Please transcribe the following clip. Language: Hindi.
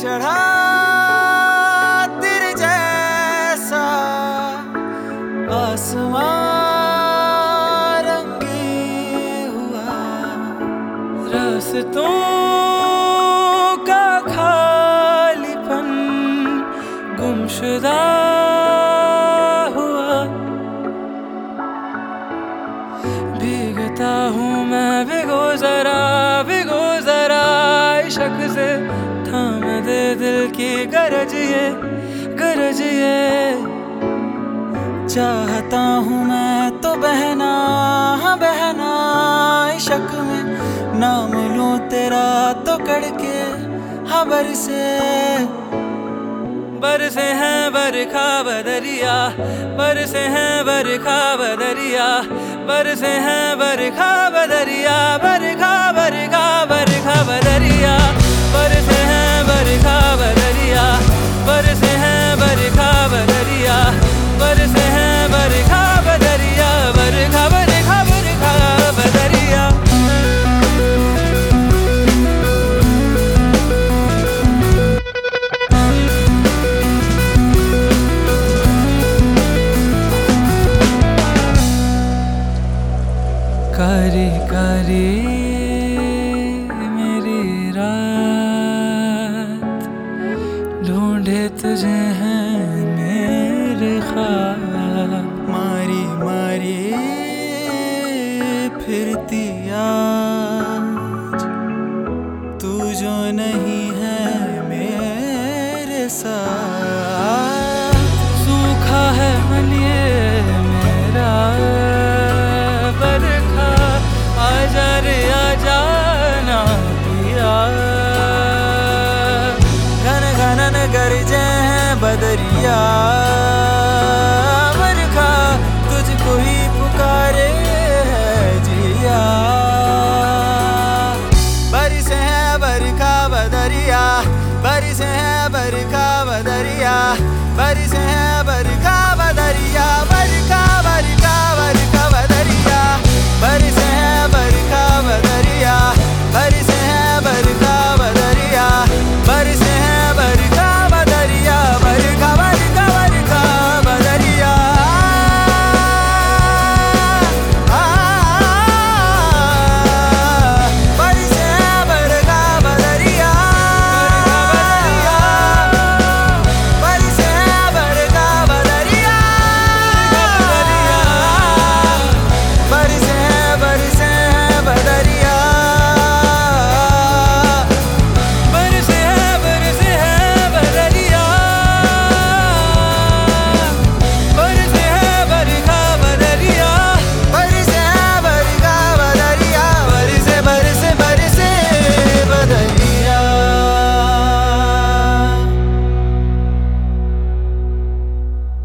चढ़ा तेरे जैसा आसमां रंगीन हुआ, रास्तों का खालीपन गुमशुदा हुआ। भीगता हूँ मैं, भिगो जरा इश्क से, थाम दे दिल की गरज ये। चाहता हूँ मैं तो बहना, हाँ बहना इश्क में, नाम लूं तेरा तो कड़के हाँ बरसे हैं बरखा बदरिया, बरसे हैं बरखा बदरिया, बरसे हैं बरखा बदरिया, बरखा बरखा बरखा बदरिया, बरसे हैं बरखा बदरिया, बरसे हैं बरखा बदरिया, बरसे हैं बरखा बदरिया, बरखा बरखा बरखा बदरिया। कारी कारी मेरी रात, ढूंढे तुझे हैं मेरे ख्वाब, मारी मारी फिरती आज, तू जो नहीं है मेरे साथ। सूखा है मन ये मेरा बरखा, आजा रे आजा ना पिया, घन घनन गरजे हैं बदरिया, बरखा तुझको ही पुकारे है जिया। बरसे हैं बरखा बदरिया, बरसे हैं बरखा बदरिया, बरसे